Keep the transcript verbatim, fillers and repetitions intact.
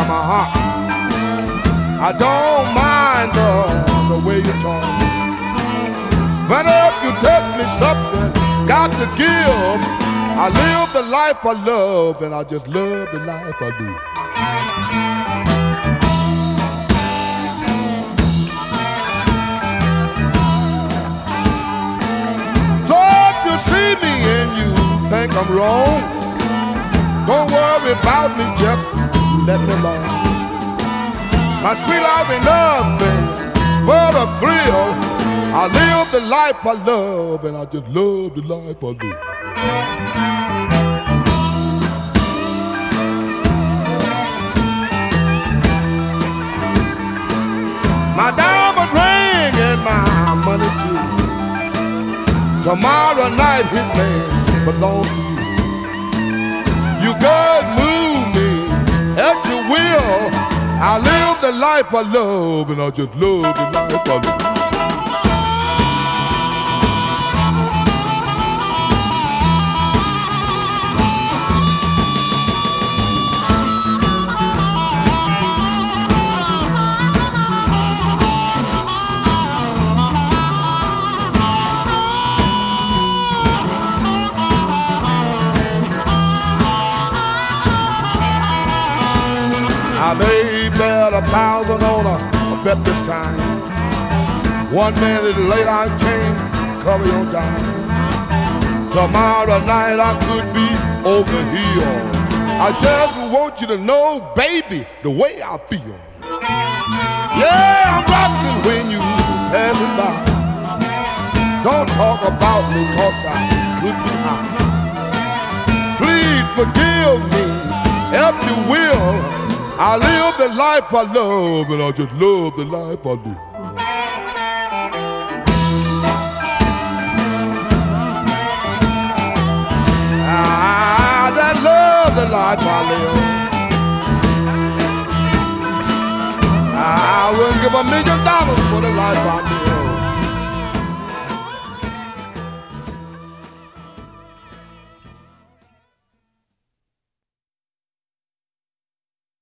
my heart. I don't mind the, the way you talk. But if you take me something, got to give. I live the life I love, and I just love the life I do. So if you see me and you think I'm wrong, don't worry about me, just let me alone. My sweet life ain't nothing but a thrill. I live the life I love, and I just love the life I do. My diamond ring and my money too. Tomorrow night his man belongs to you. You could move me at your will. I live the life I love, and I just love the life I live. I may bet a thousand on a, a bet this time. One minute later I can't cover your dime. Tomorrow night I could be over here. I just want you to know, baby, the way I feel. Yeah, I'm rocking when you pass me by. Don't talk about me, cause I could be high. Please forgive me if you will. I live the life I love, and I just love the life I live. I just love the life I live. I wouldn't give a million dollars for the life I live.